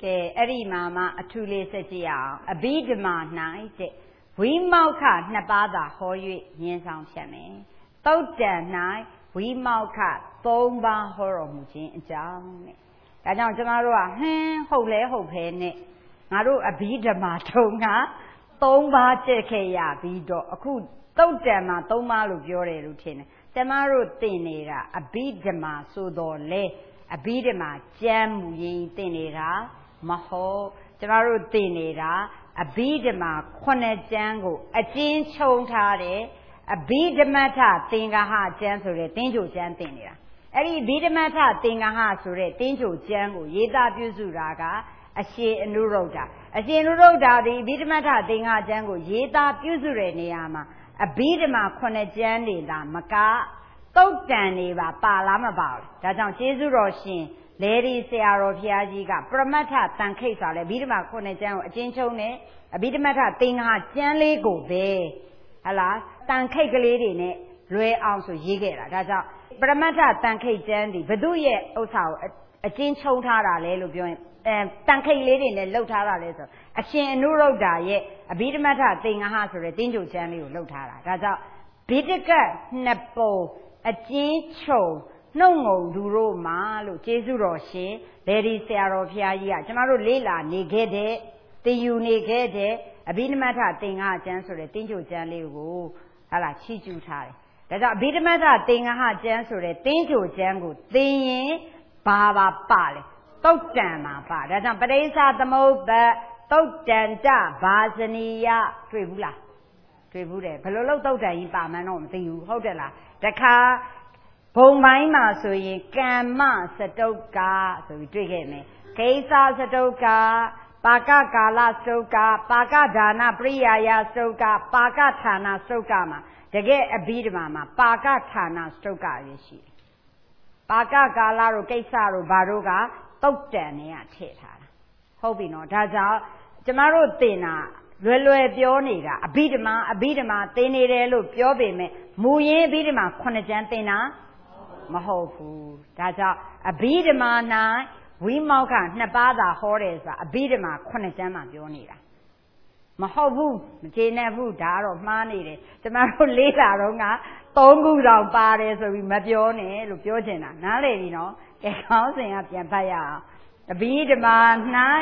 Eri Mama, a Tule Setia, a Bidma night, we Mauka Nabada Hoy Yen Shame. Thought that night, we Mauka, Tomba Horror Mujin Jam. I don't know, Hole Hope, Maru a Bidma Tonga, Tomba Chekea, Bido, a cool, thought them, Toma Lugiore routine. Tamaru Tinera, a Bidma Sudo Le. A bidema jam yin tinera, maho, Tamaru tinera, a bidema quone jango, a jin chong tare, a bidemata tingaha jansure, tinju jan tinera. Every bidemata tingaha sure, tinju jango, yeda buzuraga, a she and nuroda. A she and nuroda, the bidemata tinga jango, yeda buzure neama, a bidema quone jandi la maca. Don't Danny Balam about that on Jesu Roshin, Lady Sarah Piagiga, Pramata, Tankesa, a bidema conajan, a jinchone, a bidemata thing had gently go there. Alas, Tankake lady, ne, Ray also Yigera, that's all. Pramata, Tankake Jandy, but do ye, Osa, a jinchotara, Lelubion, and Tankake lady in the Lotara letter. A shin nuro diet, a bidemata thing a house or a dingo jandy Lotara, that's all. Bidika, Nepo. A jincho, no duro malo, Jesu Roshi, Lady Sarah Piagia, Jamaro Lila, negate, the you negate, a bidemata thing I answer a tinjo janly woo, a la chichu tie. That's a bidemata thing I answer a tinjo jango, thing, baba pale, totama pa, that's a padesa the mo, totanta, bazania, tribula. Pelolo tota in Pamanon, the you hold the car, Pomaima, so ye can ma satoka, so we drink me. Kesa satoka, Paka Kala stoka, Paka Dana Priya stoka, Paka Tana stokama. To get a beat mama, Paka Tana stoka, you see. Paka Kala, Kesa, Baruga, Totania Teta. Hoping not, that's all. Tomorrow dinner. Railway Bionega, a bidema, tenere look, Biobime, Muye bidema, Conajantina, Mahofu, that's a bidema night, we moka, Nabada horrors, a bidema, Conajama Bionega. Mahovu, Jenevu, Daro, Mani, tomorrow later, Ronga, Tongu down Paris, or we Mabione, Lupiogena, now lady, no, get housing up Yampaya, a bidema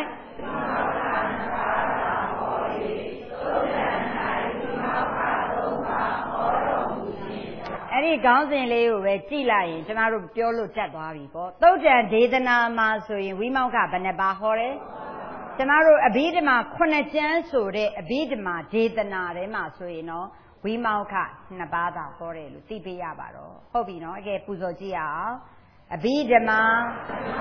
night. Any council lay Chila, tomorrow Piolo Chatwabi. Those are Dedana Maso, we mount up and a bahore. Tomorrow a bidema, Conajan, so a bidema, Dedana, Maso, you know, we mount up Nabada for a Tipia Baro. Hobino, I get Puzogia, a bidema.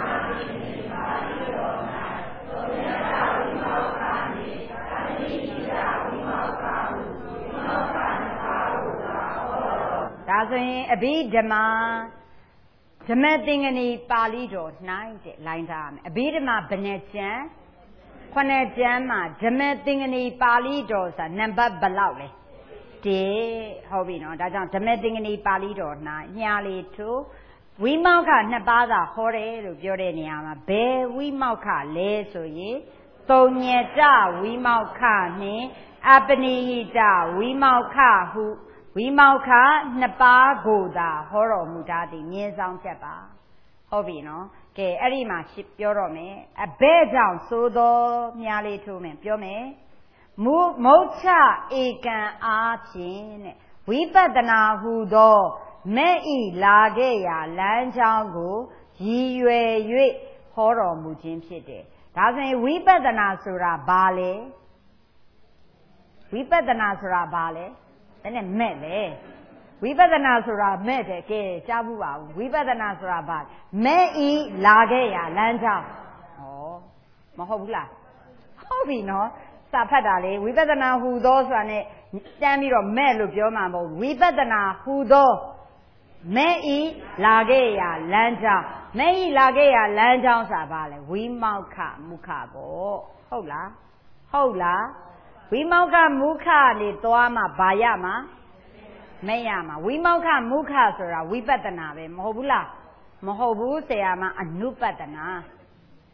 That's a bidema. Demeting any palido, 90 lines arm. A bidema benetia. Conejama, demeting any palidos, a number below. De Hobino, that's on demeting any palido, nearly two. We mauka Nabada hore, Jordaniama, bear we mauka, le so ye. Tonyeta, we mauka, ne, Abanita, we mauka, who. We mauka napa goda horo mudadi miezang jeba. Hobino, ke erima ship yorome, a bed down so do miali to me, piome. Mocha ekan archin, we badana hudo, me lagea, lanjango, yue horo mujim shide. Doesn't we badana sura bale? We badana sura bale? Then a mele. We better not met a gay Jabua, we better not rabbi. Me lagea, lanja. Oh, Mahobula. Hobby no, Sapadale, we better not who those on it, Samiro Melu Jomamo, we better not who do. Me lagea, lanja. Me lagea, lanja sabale, we mauka mukabo. Hola. We mauka muka ni toama bayama. Mayama. We mauka muka sura, we betana, Mohobula. Mohobu seama anupatana.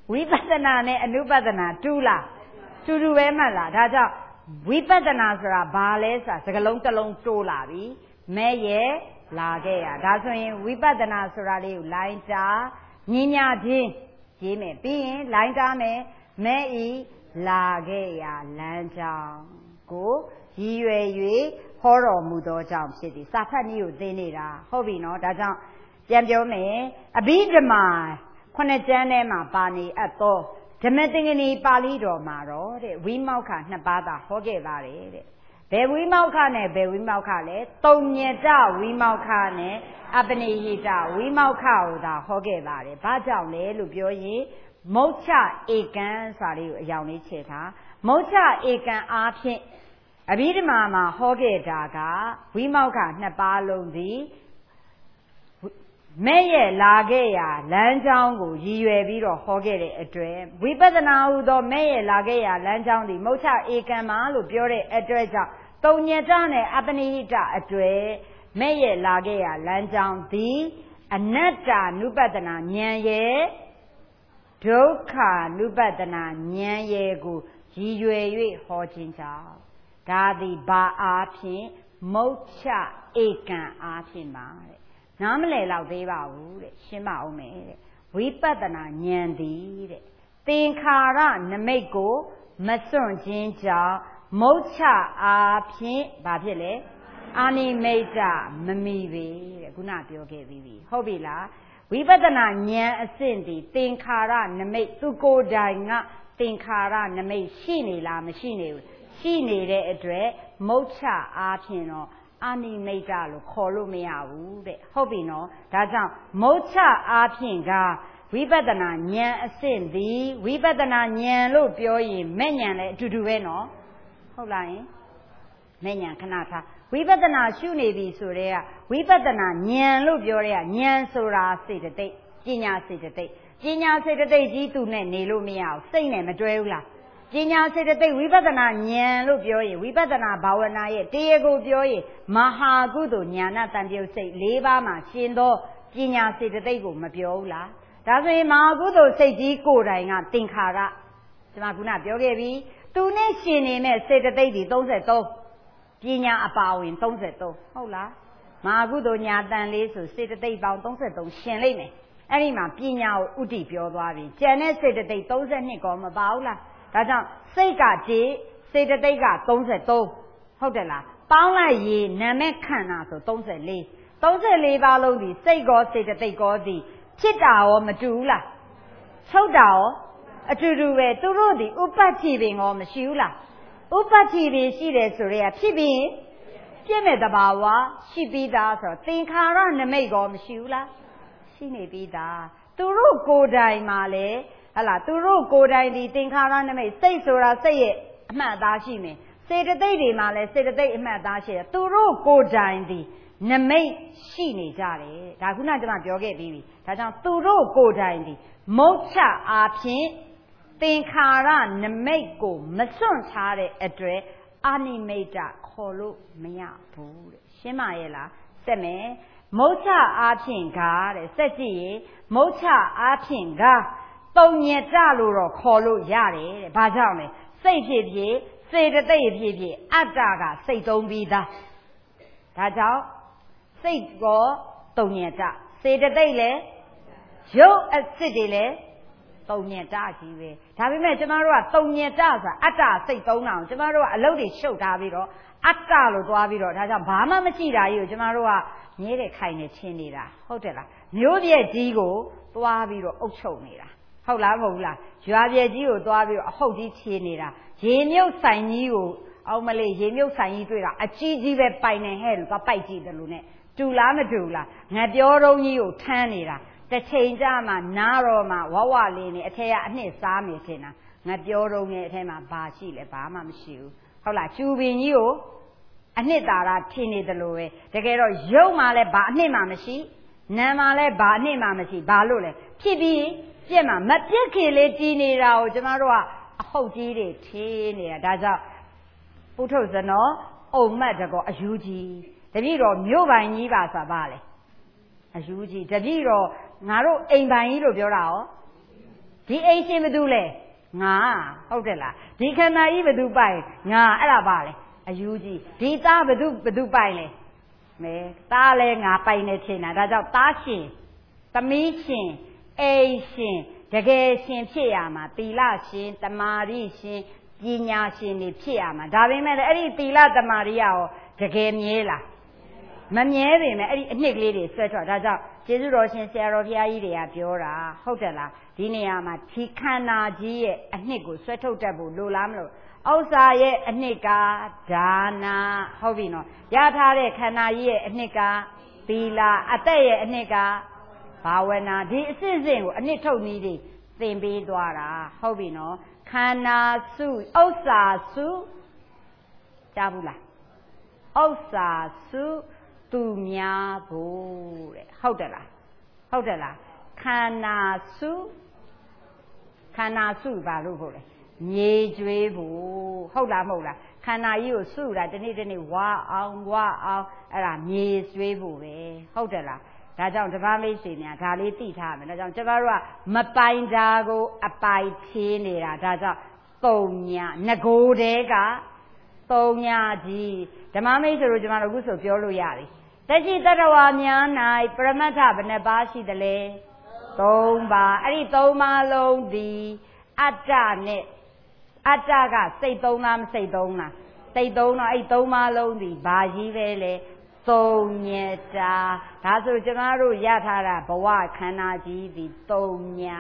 ဝိပဿနာနဲ့အနုပဒနာတူလားတူတူပဲမှတ်လားဒါကြောင့်ဝိပဿနာဆိုတာဘာလဲဆိုတာစကားလုံးတစ်လုံးတိုးလာပြီမဲ့ရဲ့လာခဲ့ရဒါဆိုရင်ဝိပဿနာဆိုတာလေးကိုလိုင်းတာညင်ညာချင်းရေးမယ်ပြီးရင်လိုင်းတာမယ်မဲ့ဤလာခဲ့ရလမ်းကြောင်းကိုရည်ရွယ်၍ဟောတော်မူသောကြောင့်ဖြစ်သည်စာဖတ်နည်းကိုသိနေတာဟုတ်ပြီနော်ဒါကြောင့်ပြန်ပြောမယ်အဘိဓမ္မာ9ကျမ်းထဲမှာပါနေအပ်သောဓမ္မသင်္ကနီပါဠိတော်မှာတော့တဲ့ဝိမောက္ခ2ပါးသာဟောခဲ့ပါတယ်တဲ့ဘယ်ဝိမောက္ခနဲ့ဘယ်ဝိမောက္ခလဲတုံညတဝိမောက္ခနဲ့အပနိဟိတဝိမောက္ခကိုသာဟောခဲ့ပါတယ်ဘာကြောင့်လဲလို့ပြောရင်မုတ်ချဧကံဆိုတာလေးကိုအယောင်လေးချဲ့ထားမုတ်ချဧကံအားဖြင့်အဘိဓမ္မာမှာဟောခဲ့တာကဝိမောက္ခ2ပါးလုံးသည်မဲ့ရဲ့လာခဲ့ရာလမ်းကြောင်းကိုရည်ရွယ်ပြီးတော့ဟောခဲ့တဲ့အတွက်ဝိပဿနာဟူသောမဲ့ရဲ့လာခဲ့ရာလမ်းကြောင်းသည်မုတ်ချဧကံမှာလို့ပြောတဲ့အတွက်ကြောင့်တုံညတနဲ့အပနိဟိတအတွက်မဲ့ရဲ့လာခဲ့ရာလမ်းကြောင်းသည်အနတ္တနုပဒနာဉာဏ်ရဲ့ဒုက္ခနုပဒနာဉာဏ်ရဲ့ကိုရည်ရွယ်၍ဟောခြင်းကြောင့်ဒါသည်ဘာအားဖြင့်မုတ်ချဧကံအားဖြင့်ပါတဲ့နားမလည်တော့သေးပါဘူးတဲ့ရှင်းပါအောင်မယ်တဲ့ဝိပဿနာဉာဏ်သည်တဲ့သင်္ခါရနမိတ်ကိုမစွန့်ခြင်းကြောင့်မုတ်ချအားဖြင့်ဘာဖြစ်လဲအာနိမိတ်တမမီပေတဲ့ခုနပြောခဲ့ပြီးပြီဟုတ်ပြီလားဝိပဿနာဉာဏ်အဆင့်ဒီသင်္ခါရနမိတ်သူကိုယ်တိုင်ကသင်္ခါရနမိတ်ရှိနေလားမရှိနေဘူးရှိနေတဲ့အတွက်မုတ်ချအားဖြင့်တော့အာနိမိတ်တလို့ခေါ်လို့မရဘူးတဲ့ဟုတ်ပြီနော်ဒါကြောင့်မုတ်ချအားဖြင့်ကဝိပဿနာဉာဏ်အဆင့်သည်ဝိပဿနာဉာဏ်လို့ပြောရင်မဲ့ဉာဏ်လည်းအတူတူပဲနော်ဟုတ်လားယင်မဲ့ဉာဏ်ခဏထားဝိပဿနာရှုနေပြီဆိုတဲ့ကဝိပဿနာဉာဏ်လို့ပြောတဲ့ကဉာဏ်ဆိုတာစေတသိက်ပညာစေတသိက်ပညာစေတသိက်ကြီးသူနဲ့နေလို့မရဘူးစိတ်နဲ့မတွဲဘူးလားပညာစေတသိက်ဝိပဿနာဉာဏ်လို့ပြောရင်ဝိပဿနာဘာဝနာရဲ့တရားကိုပြောရင်မဟာကုသိုလ်ဉာဏတန်ပြုတ်စိတ်၄ပါးမှာရှင်သောပညာစေတသိက်ကိုမပြောဘူးလားဒါဆိုရင်မဟာကုသိုလ်စိတ်ကြီးကိုယ်တိုင်ကသင်္ခါရကျွန်မခုနပြောခဲ့ပြီသူနဲ့ရှင်နေမဲ့စေတသိက်ဒီ33ပညာအပါဝင်33ဟုတ်လားမဟာကုသိုလ်ညာတန်လေးဆိုစေတသိက်ပေါင်း33ရှင်လိမ့်မယ်အဲ့ဒီမှာပညာကိုဥတည်ပြောသွားပြီကျန်တဲ့စေတသိက်32ကောမပါဘူးလားဒါကြောင့်စိတ်ကကြည်စေတသိက်က33ဟုတ်တယ်လားပေါင်းလိုက်ရေနာမဲ့ခန္ဓာဆို34ပါးလုံးဒီစိတ်ကောစေတသိက်ကောဒီဖြစ်တာရောမတူဘူးလားချုပ်တာရောအတူတူပဲသူတို့ဒီဥပ္ပတ္တိပင်ရောမရှိဘူးလားဥပ္ပတ္တိပင်ရှိတယ်ဆိုရဲဖြစ်ပြီးပြည့်မဲ့တဘာဝရှိပြီးသားဆိုတော့သင်္ခါရနမိတ်ကောမရှိဘူးလားရှိနေပြီးသားသူတို့ကိုယ်တိုင်မှာလေဟလာသူတို့ကိုယ်တိုင်ဒီသင်္ခါရနမိတ်စိတ်ဆိုတာစိတ်ရဲ့အမှတ်အသားရှိမယ်စေတသိက်တွေမှာလည်းစေတသိက်အမှတ်အသားရှိတယ်သူတို့ကိုယ်တိုင်ဒီနမိတ်ရှိနေကြတယ်ဒါခုနကကျွန်မပြောခဲ့ပြီးပြီဒါကြောင့်သူတို့ကိုယ်တိုင်ဒီမုတ်ချအားဖြင့်သင်္ခါရနမိတ်ကိုမစွန့်ထားတဲ့အတွက်အာနိမိတ်တခေါ်လို့မရဘူးတဲ့ရှင်းပါရဲ့လားစက်မယ်မုတ်ချအားဖြင့်ကတဲ့စက်ကြည့်ရင်မုတ်ချအားဖြင့်ကတုံညတလို့တော့ခေါ်လို့ရတယ်တဲ့ဘာကြောင့်လဲစိတ်ဖြစ်ဖြစ်စေတသိက်ဖြစ်ဖြစ်အတ္တကစိတ်သုံးပြီးသားဒါကြောင့်စိတ်ကောတုံညတစေတသိက်လည်းရုပ်အစစ်တွေလည်းတုံညတကြီးပဲဒါပေမဲ့ကျမတို့ကတုံညတဆိုတာအတ္တစိတ်သုံးတာကိုကျမတို့ကအလုပ်တွေရှုပ်ထားပြီးတော့အတ္တလို့သွားပြီးတော့ဒါကြောင့်ဘာမှမရှိတာကြီးကိုကျမတို့ကမြဲတဲ့ခိုင်နေချင်းနေတာဟုတ်တယ်လားမျိုးပြည့်ကြီးကိုသွားပြီးတော့အုပ်ချုပ်နေတာဟုတ်လားမဟုတ်လားရွာပြည့်ကြီးကိုသွားပြီးတော့အဟုတ်ကြီးချေနေတာရေမြုပ်ဆိုင်ကြီးကိုအောင်မလေးရေမြုပ်ဆိုင်ကြီးတွေ့တာအကြီးကြီးပဲပိုင်နေဟဲ့လို့သွားပိုက်ကြည့်တယ်လို့ ਨੇ တူလားမတူလားငါပြောတော့ကြီးကိုထမ်းနေတာတစ်ချိန်ကြမှာနားတော့မှဝဝလေးနေအထက်ကအနှစ်စားမယ်ထင်တာငါပြောတော့ငယ်အထက်မှာဘာရှိလဲဘာမှမရှိဘူးဟုတ်လားကျူပင်ကြီးကိုအနှစ်သာရထင်နေတယ်လို့ပဲတကယ်တော့ရုပ်မှလည်းဘာအနှစ်မှမရှိနာမ်မှလည်းဘာအနှစ်မှမရှိဘာလို့လဲဖြစ်ပြီးပြက်မှမပြက်ခင်လေးတည်နေတာကိုကျမတို့ကအဟုတ်ကြီးတွေထင်းနေတာဒါကြောင့်ပုထုဇနောအုံမတ်တကောအယူကြီးတပည့်တော်မြို့ပိုင်ကြီးပါဆိုတာဗာလေအယူကြီးတပည့်တော်ငါတို့အိမ်ပိုင်ကြီးလို့ပြောတာရောဒီအိမ်ရှင်ဘယ်သူလဲငါဟုတ်တယ်လားဒီခန္ဓာကြီးဘယ်သူပိုင်ငါအဲ့ဒါပါလေအယူကြီးဒီသားဘယ်သူပိုင်လဲမဲသားလဲငါပိုင်နေထင်တာဒါကြောင့်သားရှင်သမီးရှင်အိမ်ရှင်တကယ်ရှင်ဖြစ်ရမှာသီလရှင်တမာရီရှင်ပညာရှင်တွေဖြစ်ရမှာဒါပေမဲ့အဲ့ဒီသီလတမာရီရောတကယ်မြဲလားမမြဲပေမဲ့အဲ့ဒီအနှစ်ကလေးတွေဆွဲထွက်ဒါကြောင့်ကျေးဇူးတော်ရှင်ဆရာတော်ဘုရားကြီးတွေကပြောတာဟုတ်တယ်လားဒီနေရာမှာဒီခန္ဓာကြီးရဲ့အနှစ်ကိုဆွဲထုတ်တတ်ဖို့လိုလားမလို့ဥစ္စာရဲ့အနှစ်ကဒါနာဟုတ်ပြီနော်ရထားတဲ့ခန္ဓာကြီးရဲ့အနှစ်ကသီလအသက်ရဲ့အနှစ်ကဘာဝနာဒီအစစ်စစ်ကိုအနှစ်ထုတ်နည်းတွေသင်ပေးသွားတာဟုတ်ပြီနော်ခန္ဓာစုဥစ္စာစုကြားဘူးလားဥစ္စာစုသူများဖို့တဲ့ဟုတ်တယ်လားဟုတ်တယ်လားခန္ဓာစုဘာလို့ဖို့လဲမြေကျွေးဖို့ဟုတ်လားမဟုတ်လားခန္ဓာကြီးကိုစုတာတနေ့ဝါအောင်အဲ့ဒါမြေကျွေးဖို့ပဲဟုတ်တယ်လားဒါကြောင့်တပတ်မိတ်ဆွေများဒါလေးသိထားမယ်ဒါကြောင့်ကျမတို့ကမပိုင်တာကိုအပိုင်ဖြေးနေတာဒါကြောင့်သုံးညာငကိုတဲကသုံးညာကြီးဓမ္မမိတ်ဆွေတို့ကျမတို့အခုဆိုပြောလို့ရတယ်တရှိတတဝါများ၌ပရမတ္ထဘယ်နှပါးရှိသလဲ3ပါးအဲ့ဒီ3ပါးလုံးဒီအတ္တနဲ့အတ္တကစိတ်3လားမစိတ်3လားစိတ်3တော့အဲ့3ပါးလုံးဒီဘာကြီးပဲလဲသုံးညတာဒါဆိုကျမတို့ရထားတာဘဝခန္ဓာကြီးဒီသုံးညာ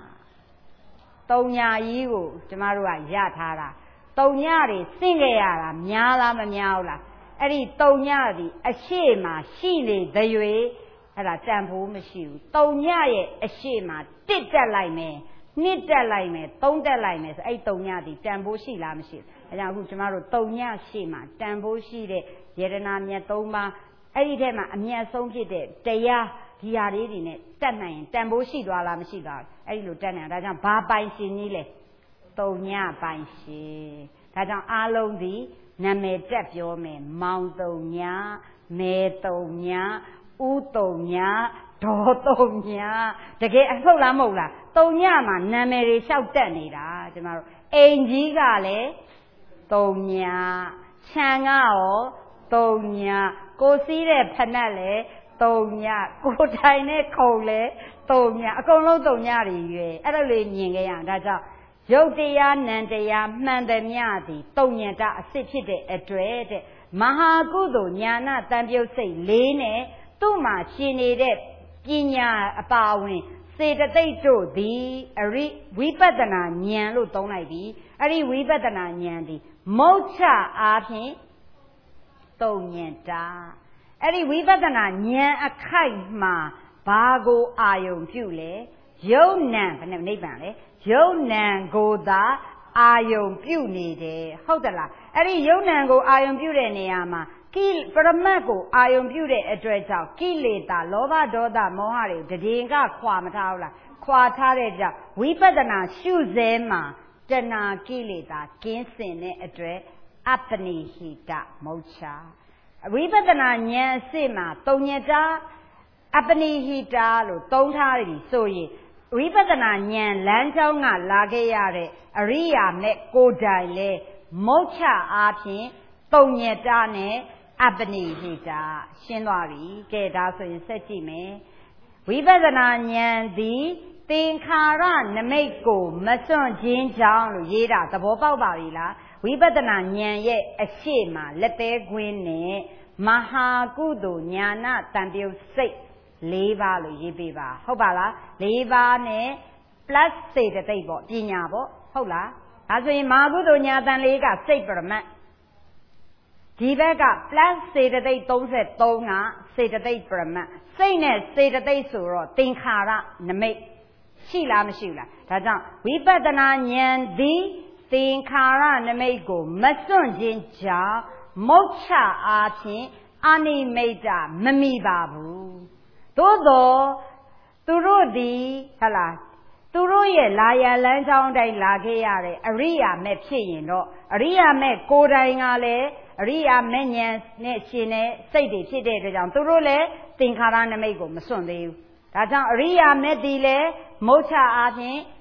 ကြီးကိုကျမတို့ကရထားတာသုံးညတွေစင့်ခဲ့ရတာများလားမများဘူးလားအဲ့ဒီသုံးညဒီအရှိမှာရှိနေတဲ့ရွေအဲ့ဒါတန်ဖိုးမရှိဘူးသုံးညရဲ့အရှိမှာတစ်တက်လိုက်မယ်နှစ်တက်လိုက်မယ်သုံးတက်လိုက်မယ်ဆိုအဲ့သုံးညဒီတန်ဖိုးရှိလားမရှိဘူးဒါကြောင့်အခုကျမတို့သုံးညရှိမှာတန်ဖိုးရှိတဲ့ယတနာမြတ်3ပါးအဲ့ဒီထဲမှာအမြတ်ဆုံးဖြစ်တဲ့တရားဒီဟာလေးတွေနဲ့တက်နိုင်ရင်တန်ဖိုးရှိသွားလားမရှိသွားဘူးအဲ့ဒီလိုတက်နိုင်ဒါကြောင့်ဘာပိုင်ရှင်ကြီးလဲသုံးညပိုင်ရှင်ဒါကြောင့်အားလုံးဒီနာမည်တက်ပြောမယ်မောင်သုံးညမဲသုံးညဦးသုံးညဒေါ်သုံးညတကယ်အဟုတ်လားမဟုတ်လားသုံးညမှာနာမည်တွေလျှောက်တက်နေတာကျမတို့အိမ်ကြီးကလည်းသုံးညခြံကရောသုံးညကိုစီးတဲ့ဖနက်လည်းသုံးညကိုထိုင်တဲ့ခုံလည်းသုံးညအကုန်လုံးသုံးညတွေရွယ်အဲ့လိုလေးမြင်ခဲ့ရဒါကြောင့်ရုပ်တရားနံတရားမှန်သမျှသည်သုံးညတအစစ်ဖြစ်တဲ့အတွက်တဲ့မဟာကုသိုလ်ညာနာတန်ပြုတ်စိတ်၄နဲ့သူ့မှာရှင်နေတဲ့ပညာအပါဝင်စေတသိက်တို့သည်အရိဝိပဿနာဉာဏ်လို့သုံးလိုက်ပြီအဲ့ဒီဝိပဿနာဉာဏ်သည်မုတ်ချအားဖြင့်သုံးညတာအဲ့ဒီဝိပဿနာဉာဏ်အခိုက်မှာဘာကိုအာယုံပြုလဲယုံနံဘယ်နဲ့နိဗ္ဗာန်လဲယုံနံကိုသာအာယုံပြုနေတယ်ဟုတ်သလားအဲ့ဒီယုံနံကိုအာယုံပြုတဲ့နေရာမှာပရမတ်ကိုအာယုံပြုတဲ့အတွက်ကြောင့်ကိလေသာလောဘဒေါသမောဟတွေတည်ငါခွာမထားဘူးလားခွာထားတဲ့ကြောင့်ဝိပဿနာရှုစဲမှာတဏှာကိလေသာကင်းစင်တဲ့အတွက်အပ္ပနိဟိတမုတ်ချဝိပဿနာဉာဏ်အစစ်မှာသုံးညတာအပ္ပနိဟိတလို့သုံးထားပြီဆိုရင်ဝိပဿနာဉာဏ်လမ်းကြောင်းကလာခဲ့ရတဲ့အရိယာမဲ့ကိုယ်တိုင်လေမုတ်ချအားဖြင့်သုံးညတာနဲ့အပ္ပနိဟိတရှင်းသွားပြီကဲဒါဆိုရင်ဆက်ကြည့်မယ်ဝိပဿနာဉာဏ်သည်သင်္ခါရနမိတ်ကိုမစွန့်ခြင်းကြောင့်လို့ရေးတာသဘောပေါက်ပါပြီလားဝိပဿနာဉာဏ်ရဲ့အရှိမလက်သေးခွင်းနဲ့မဟာကုသိုလ်ညာနာတန်ပြုတ်စိတ်၄ပါးလို့ရေးပေးပါဟုတ်ပါလား၄ပါးနဲ့ plus စေတသိက်ပေါ့ပညာပေါ့ဟုတ်လားဒါဆိုရင်မဟာကုသိုလ်ညာတန်၄ကစိတ်ပရမတ်ဒီဘက်က plus စေတသိက်33ကစေတသိက်ပရမတ်စိတ်နဲ့စေတသိက်ဆိုတော့သင်္ခါရနမိတ်ရှိလားမရှိဘူးလားဒါကြောင့်ဝိပဿနာဉာဏ်သည်သင်္ခါရနမိတ်ကိုမစွန့်ခြင်းကြောင့်မုတ်ချအားဖြင့်အနိမိတ်တမမိပါဘူးသို့သောသူတို့သည်ဟလားသူတို့ရဲ့လာရလန်းချောင်းတိုင်းလာခဲ့ရတဲ့အရိယာမဲ့ဖြစ်ရင်တော့အရိယာမဲ့ကိုယ်တိုင်ကလည်းအရိယာမဲ့ဉာဏ်နဲ့ရှင်တဲ့စိတ်တွေဖြစ်တဲ့အတွက်ကြောင့်သူတို့လည်းသင်္ခါရနမိတ်ကိုမစွန့်သေးဘူးဒါကြောင့်အရိယာမဲ့ဒီလည်းမုတ်ချအားဖြင့်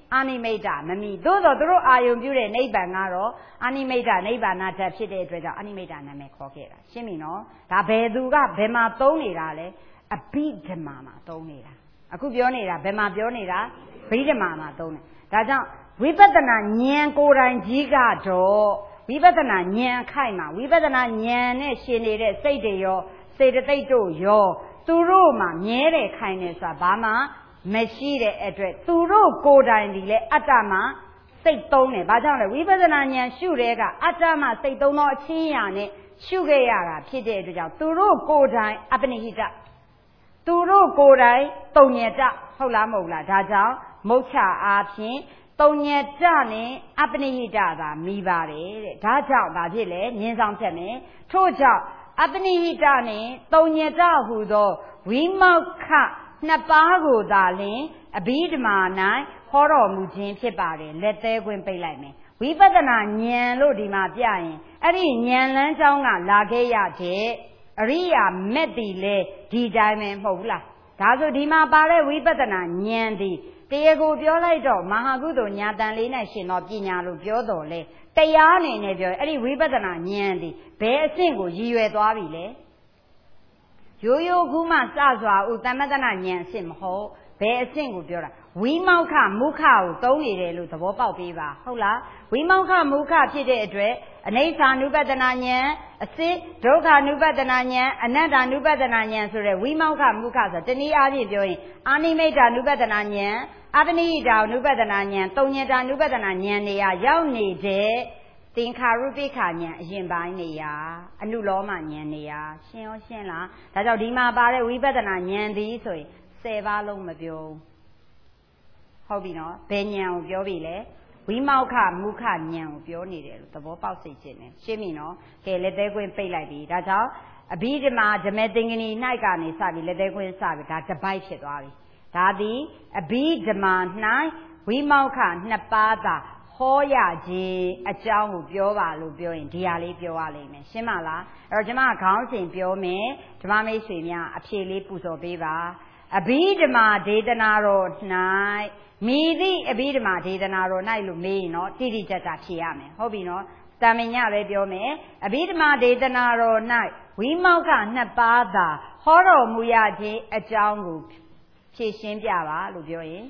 အာနိမိတ်တာမမီသို့တော့သူတို့အာယုံပြုတဲ့နိဗ္ဗာန်ကတော့အာနိမိတ်တာနိဗ္ဗာန်ဓာတ်ဖြစ်တဲ့အတွက်ကြောင့်အာနိမိတ်တာနာမည်ခေါ်ခဲ့တာရှင်းပြီနော်ဒါဘယ်သူကဘယ်မှာသုံးနေတာလဲအဘိဓမ္မာမှာသုံးနေတာအခုပြောနေတာဘယ်မှာပြောနေတာဗိဓမ္မာမှာသုံးတယ်ဒါကြောင့်ဝိပဿနာဉာဏ်ကိုယ်တိုင်ကြီးကတော့ဝိပဿနာဉာဏ်ခိုက်မှာဝိပဿနာဉာဏ်နဲ့ရှင်နေတဲ့စိတ်တွေရောစေတသိက်တို့ရောသူတို့မှာမြဲတယ်ခိုင်တယ်ဆိုတာဘာမှမရှိတဲ့အတွက်သူတို့ကိုယ်တိုင်ဒီလေအတ္တမှာစိတ်သုံးတယ်ဘာကြောင့်လဲဝိပဿနာဉာဏ်ရှုတဲ့ကအတ္တမှာစိတ်သုံးသောအချင်းရာနဲ့ရှုခဲ့ရတာဖြစ်တဲ့အတွက်ကြောင့်သူတို့ကိုယ်တိုင်အပနိဟိတသူတို့ကိုယ်တိုင်တုံညတဟုတ်လားမဟုတ်လားဒါကြောင့်မုတ်ချအားဖြင့်တုံညတနဲ့အပနိဟိတသာမိပါတယ်တဲ့ဒါကြောင့်ဘာဖြစ်လဲမြင်းဆောင်ဖြတ်မယ်ထို့ကြောင့်အပနိဟိတနဲ့တုံညတဟူသောဝိမောက္ခနှစ်ပါးကိုသာလျှင်အဘိဓမ္မာ၌ဟောတော်မူခြင်းဖြစ်ပါတယ်လက်သေးခွင့်ပိတ်လိုက်မယ်ဝိပဿနာဉာဏ်လို့ဒီမှာပြရင်အဲ့ဒီဉာဏ်လမ်းကြောင်းကလာခဲ့ရတဲ့အရိယာမက်တီလေဒီတိုင်းပဲမဟုတ်ဘူးလားဒါဆိုဒီမှာပါတဲ့ဝိပဿနာဉာဏ်ဒီတရားကိုပြောလိုက်တော့မဟာကုသိုလ်ညာတန်လေးနဲ့ရှင်တော်ပညာလို့ပြောတော်လဲတရားအနေနဲ့ပြောအဲ့ဒီဝိပဿနာဉာဏ်ဒီဘယ်အဆင့်ကိုရည်ရွယ်သွားပြီလဲရိုးရိုးခုမှစစွာဥသမတနာဉာဏ်အဆင့်မဟုတ်ဘယ်အဆင့်ကိုပြောတာဝိမောက္ခမုခကိုသုံးနေတယ်လို့သဘောပေါက်ပေးပါဟုတ်လားဝိမောက္ခမုခဖြစ်တဲ့အတွက်အနိစ္စ ानु ပတနာဉာဏ်အစစ်ဒုက္ခ ानु ပတနာဉာဏ်အနတ္တ ानु ပတနာဉာဏ်ဆိုတဲ့ဝိမောက္ခမုခဆိုတနည်းအားဖြင့်ပြောရင်အာနိမိတ်တာ ानु ပတနာဉာဏ်အပနိဟိတာ ानु ပတနာဉာဏ်တုံညတာ ानु ပတနာဉာဏ်နေရာရောက်နေတဲ့သင်္ခါရုပ္ပိခာဉာဏ်အရင်ပိုင်းနေရာအနုလောမဉာဏ်နေရာရှင်းရောရှင်းလားဒါကြောင့်ဒီမှာပါတဲ့ဝိပဿနာဉာဏ်သည်ဆိုရင်10ပါးလုံးမပြောဟုတ်ပြီနော်ဘယ်ဉာဏ်ကိုပြောပြီလဲဝိမောက္ခမုခဉာဏ်ကိုပြောနေတယ်လို့သဘောပေါက်စေခြင်းနဲ့ရှင်းပြီနော်ကဲလက်သေးခွင့်ပိတ်လိုက်ပြီဒါကြောင့်အဘိဓမ္မာဓမ္မသင်္ကနီ၌ကနေစပြီးလက်သေးခွင့်စပြီးဒါတစ်ပိုက်ဖြစ်သွားပြီဒါသည်အဘိဓမ္မာ၌ဝိမောက္ခနှစ်ပါးသာဟောရခြင်းအကြောင်းကိုပြောပါလို့ပြောရင်ဒီဟာလေးပြောရလိမ့်မယ်ရှင်းမလားအဲ့တော့ကျွန်မခေါင်းစဉ်ပြောမယ်ဓမ္မမိတ်ဆွေများအဖြေလေးပူဇော်ပေးပါအဘိဓမ္မာဒေသနာတော်၌မိသည့်အဘိဓမ္မာဒေသနာတော်၌လို့မေးရင်တော့တိတိကျကျဖြေရမယ်ဟုတ်ပြီနော်တာမင်ညပဲပြောမယ်အဘိဓမ္မာဒေသနာတော်၌ဝိမောက္ခနှစ်ပါးသာဟောတော်မူရခြင်းအကြောင်းကိုဖြေရှင်းပြပါလို့ပြောရင်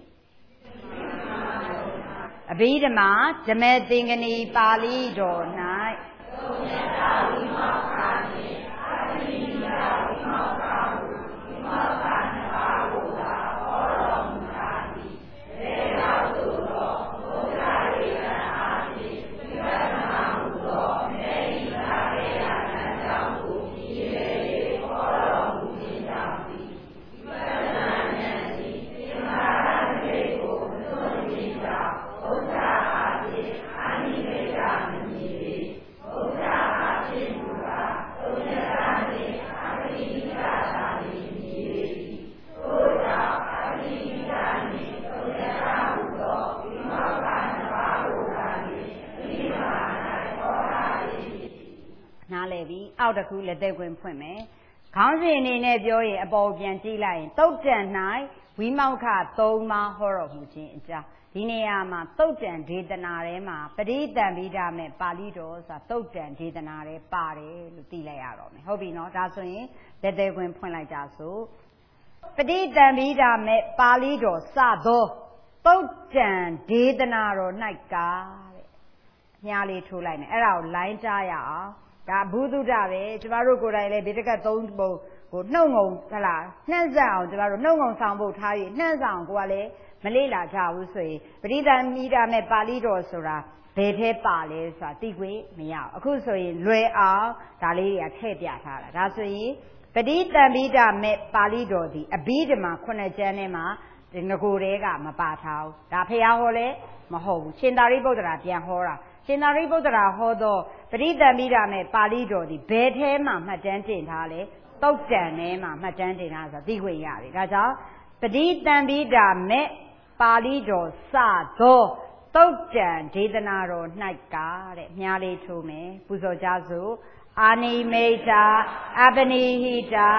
အဘိဓမ္မာဓမ္မသင်္ကနီပါဠိတော်၌သုံးညတဝိမောက္ခနှင့်အပနိဟိတဝိမောက္ခဟုဝိမောက္ခနှစ်ပါးကိုသာဟောတော်မူတာသည်သေတော်သူသောဘုရားရေကံအားဖြင့်ဝိပဿနာဟုသောမေဟိတာရေယံအကြောင်းကိုကြည်လေဟောတော်မူခြင်းကြောင့်သည်ဝိပဿနာဉာဏ်သည်သင်္ခါရစိတ်ကိုသွန်ခြင်းကြောင့်ဘုရားအားဖြင့်အာနိမိတ်တာမမြည်ပေဘုရားအားဖြင့်မူကားသုံးညတနှင့်အပနိဟိတသာလျှင်မြည်ပေထို့ကြောင့်အပနိဟိတနှင့်သုံးညတဟုသောဝိမောက္ခနှစ်ပါးကိုသာလျှင်ဝိမာန်၌ဟောတာသည်နားလည်ပြီအောက်တစ်ခုလက်သက်ခွင့်ဖွင့်မယ်ခေါင်းစဉ်အနေနဲ့ပြောရင်အပေါ်ပြန်ကြည့်လိုက်ရင်သုတ်တန်၌ဝိမောက္ခ၃ပါးဟောတော်မူခြင်းအကြောင်းဒီနေရာမှာသုတ်တန်ဒေသနာထဲမှာပရိသံဗိဓမဲ့ပါဠိတော်ဆိုတာသုတ်တန်ဒေသနာထဲပါတယ်လို့သိလိုက်ရတော့မယ်ဟုတ်ပြီနော်ဒါဆိုရင်လက်သေးခွင့်ဖွင့်လိုက်ကြစို့ပရိသံဗိဓမဲ့ပါဠိတော်စသောသုတ်တန်ဒေသနာတော်၌ကတဲ့ညားလေးထိုးလိုက်မယ်အဲ့ဒါကိုလိုင်းကြားရအောင်ဒါဘုဒ္ဓပဲကျမတို့ကိုယ်တိုင်လည်းဗေဒကသုံးပုံကိုနှုတ်ငုံဟလားနှံ့ဆက်အောင်ကျမတို့နှုတ်ငုံဆောင်ဖို့ထားပြီးနှံ့ဆောင်ကိုကလည်းမလေ့လာကြဘူးဆိုရင်ပရိသံမိတာမဲ့ပါဠိတော်ဆိုတာဘယ်ထဲပါလဲဆိုတာသိခွင့်မရဘူးအခုဆိုရင်လွယ်အောင်ဒါလေးတွေကထည့်ပြထားတာဒါဆိုရင်ပရိသံမိတာမဲ့ပါဠိတော်ဒီအဘိဓမ္မာ9ကျမ်းထဲမှာဒီငကိုတဲကမပါထားဘူးဒါဖះဟောလဲမဟုတ်ဘူးရှင်သာရိပုတ္တရာပြန်ဟောတာရှင်သာရိပုတ္တရာဟောသောပရိသံမိတာမဲ့ပါဠိတော်ဒီဘယ်ထဲမှာမှတ်တမ်းတင်ထားလဲသုတ်တန်ထဲမှာမှတ်တမ်းတင်ထားဆိုတာသိခွင့်ရပြီဒါကြောင့်ပရိသံမိတာမဲ့ပါဠိတော်စသောသုတ်တန်ဒေသနာတော်၌ကတဲ့မြားလေးထိုးမယ်ပူဇော်ကြစို့အာနိမိတ်တာအပနိဟိတာ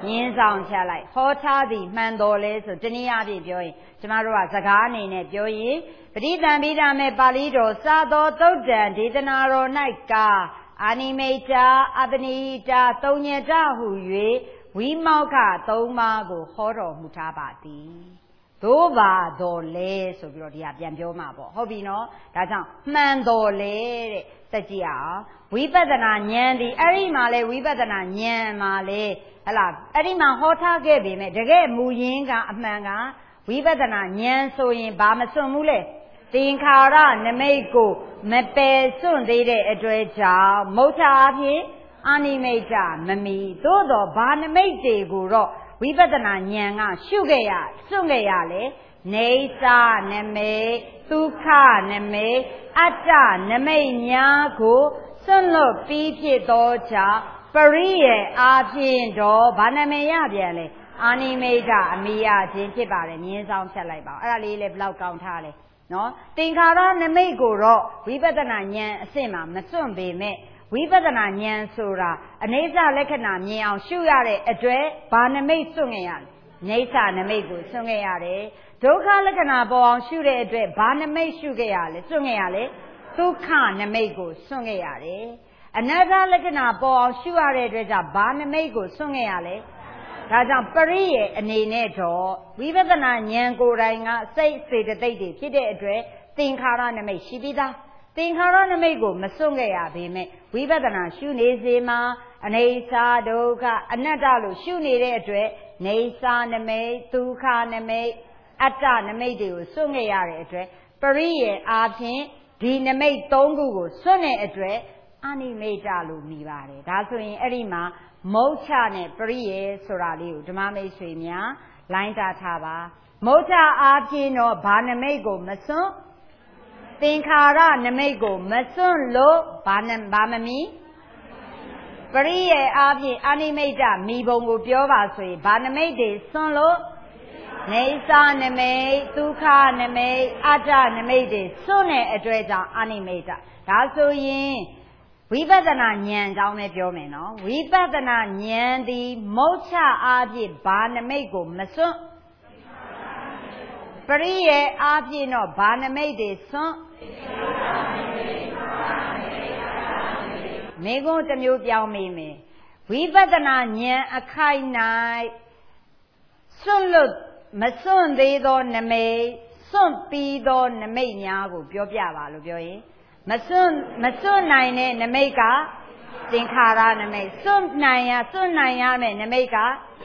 ညင်းဆောင်ချက်လိုက်ဟောထားသည်မှန်တော်လဲဆိုတနည်းအားဖြင့်ပြောရင်ကျမတို့ကစကားအနေနဲ့ပြောရင်ပဋိသင်္ပိဋကမေပါဠိတော်စသောသုတ်တံဒေသနာတော်၌ကာအာနိမိတ်တာအပနိတာသုံးညတဟု၍ဝိမောက္ခသုံးပါးကိုဟောတော်မူထားပါသည်သို့ပါတော်လဲဆိုပြီးတော့ဒီကပြန်ပြောမှာပေါ့ဟုတ်ပြီနော်ဒါကြောင့်မှန်တော်လဲတဲ့သက်ကြည့်အောင်ဝိပဿနာဉာဏ်ဒီအဲ့ဒီမှာလဲဝိပဿနာဉာဏ်မှာလဲဟလာအဲ့ဒီမှာဟောထားခဲ့ပေမဲ့တကယ်မူရင်းကအမှန်ကဝိပဿနာဉာဏ်ဆိုရင်ဘာမစွန့်ဘူးလဲသင်္ခါရနမိတ်ကိုမပယ်စွန့်သေးတဲ့အတွက်ကြောင့်မုဋ္ဌာအဖြစ်အာနိမိတ်မမီသို့တော့ဘာနမိတ်တွေကိုတော့ဝိပဿနာဉာဏ်ကရှုခဲ့ရစွန့်ခဲ့ရလေနေစာနမိတ်ဒုက္ခနမိတ်အတ္တနမိတ်များကိုစွန့်လွတ်ပြီးဖြစ်သောကြောင့်ပရိယေအားဖြင့်တော့ဘာနာမည်ရပြန်လဲအာနိမိတ်အမိယခြင်းဖြစ်ပါတယ်မြင်းဆောင်ဖြတ်လိုက်ပါအဲ့ဒါလေးလည်းဘလောက်ကောင်းထားလဲနော်သင်္ခါရနမိတ်ကိုတော့ဝိပဿနာဉာဏ်အစစ်မှာမစွန့်ပေမဲ့ဝိပဿနာဉာဏ်ဆိုတာအနေစာလက္ခဏာမြင်အောင်ရှုရတဲ့အတွက်ဘာနမိတ်စွန့်ခဲ့ရလဲနေစာနမိတ်ကိုစွန့်ခဲ့ရတယ်ဒုက္ခလက္ခဏာပေါ်အောင်ရှုတဲ့အတွက်ဘာနမိတ်ရှုခဲ့ရလဲစွန့်ခဲ့ရလဲဒုက္ခနမိတ်ကိုစွန့်ခဲ့ရတယ်အနတ္တလက္ခဏာပေါ်အောင်ရှုရတဲ့အတွက်ကြောင့်ဘာနမိတ်ကိုစွန့်ခဲ့ရလဲဒါကြောင့်ပရိယေအနေနဲ့တော့ဝိပဿနာဉာဏ်ကိုယ်တိုင်ကစိတ်စေတသိက်တွေဖြစ်တဲ့အတွက်သင်္ခါရနမိတ်ရှိပြီးသားသင်္ခါရနမိတ်ကိုမစွန့်ခဲ့ရပေမဲ့ဝိပဿနာရှုနေစေမှာအနေစာဒုက္ခအနတ္တလို့ရှုနေတဲ့အတွက်နေစာနမိတ်ဒုက္ခနမိတ်အတ္တနမိတ်တွေကိုစွန့်ခဲ့ရတဲ့အတွက်ပရိယေအားဖြင့်ဒီနမိတ်၃ခုကိုစွန့်တဲ့အတွက်အာနိမိတ်လို့မိပါတယ်ဒါဆိုရင်အဲ့ဒီမှာမုဋ္ဌနဲ့ပရိယေဆိုတာလေးကိုဓမ္မမိတ်ဆွေများလိုင်းတာထားပါမုဋ္ဌအားဖြင့်တော့ဘာနမိတ်ကိုမစွန့်သင်္ခါရနမိတ်ကိုမစွန့်လို့ဘာမမီပရိယေအားဖြင့်အာနိမိတ်မိဘုံကိုပြောပါဆိုရင်ဘာနမိတ်တွေစွန့်လို့နေစာနမိတ်ဒုက္ခနမိတ်အတ္တနမိတ်တွေစွန့်တဲ့အတွက်ကြောင့်အာနိမိတ်ဒါဆိုရင်ဝိပဿနာဉာဏ်အကြောင်းပဲပြောမယ်နော်ဝိပဿနာဉာဏ်သည်မုဋ္ဌအားဖြင့်ဘာနမိတ်ကိုမစွန့်ပရိယေအားဖြင့်တော့ဘာနမိတ်တွေစွန့်မေကုံတစ်မျိုးပြောင်းမိမယ်ဝိပဿနာဉာဏ်အခိုက်၌စွန့်လွတ်မစွန့်သေးသောနမိတ်စွန့်ပြီးသောနမိတ်များကိုပြောပြပါလို့ပြောရင်မစွန့်နိုင်တဲ့နမိတ်ကသင်္ခါရနမိတ်စွန့်နိုင်ရမယ်နမိတ်က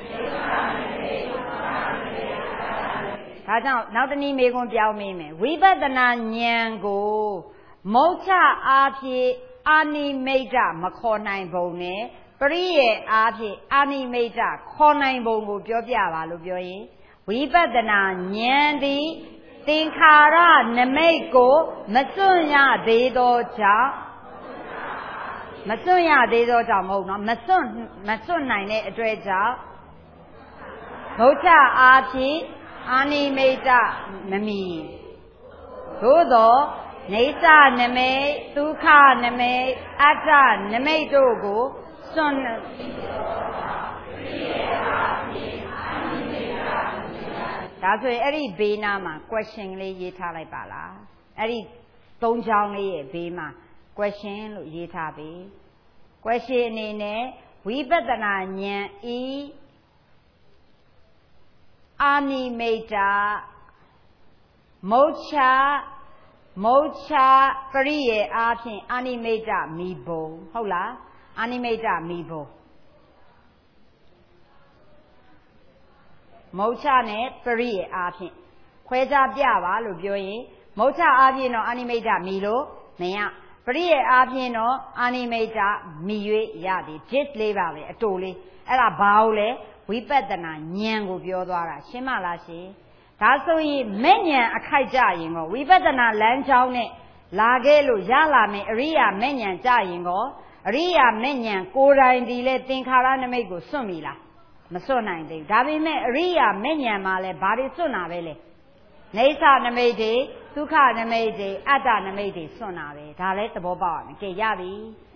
ဒါကြောင့်နောက်တနည်းမေခွန်းပြောင်းမိမယ်ဝိပဿနာဉာဏ်ကိုမုဋ္ဌအားဖြင့်အာနိမိတ်မခေါ်နိုင်ပုံနဲ့ပရိယေအားဖြင့်အာနိမိတ်ခေါ်နိုင်ပုံကိုပြောပြပါလို့ပြောရင်ဝိပဿနာဉာဏ်သည်သင်္ခါရနမိတ်ကိုမစွန့်ရသေးသောကြောင့်မဟုတ်နော်မစွန့်နိုင်တဲ့အတွေ့အကြောင်းဗုဒ္ဓအားဖြင့်အာနိမိတ်မမီသို့သောနေစာနမိတ်ဒုက္ခနမိတ်အတ္တနမိတ်တို့ကိုစွန့်ဒါဆိုရင်အဲ့ဒီဘေးနားမှာ question လေးရေးထားလိုက်ပါလားအဲ့ဒီ၃ချောင်းလေးရဲ့ဘေးမှာ question လို့ရေးထားပြီ question အနေနဲ့ဝိပဿနာဉာဏ်ဤအာနိမိတ်မုဋ္ဌပရိယေအားဖြင့်အာနိမိတ်မိဘုံဟုတ်လားအာနိမိတ်မိဘုံမုဋ္ဌနဲ့ပရိယေအားဖြင့်ခွဲခြားပြပါလို့ပြောရင်မုဋ္ဌအားဖြင့်တော့အာနိမိတ်မိလို့မရပရိယေအားဖြင့်တော့အာနိမိတ်မိ၍ရသည် gist လေးပါပဲအတူလေးအဲ့ဒါဘာလို့လဲဝိပဿနာဉာဏ်ကိုပြောသွားတာရှင်းမလားရှင်ဒါဆိုရင်မဲ့ဉာဏ်အခိုက်ကြရင်ကောဝိပဿနာလမ်းကြောင်းနဲ့လာခဲ့လို့ရလာမယ်အရိယာမဲ့ဉာဏ်ကြရင်ကောအရိယာမဲ့ဉာဏ်ကိုယ်တိုင်ဒီလေသင်္ခါရနမိတ်ကိုစွန့်ပြီလားမစွန့်နိုင်သေးဘူးဒါပေမဲ့အရိယာမဲ့ဉာဏ်မှာလဲဘာတွေစွန့်တာပဲလဲနေစာနမိတ်တွေဒုက္ခနမိတ်တွေအတ္တနမိတ်တွေစွန့်တာပဲဒါလဲသဘောပေါက်ရမယ်ကဲရပြီ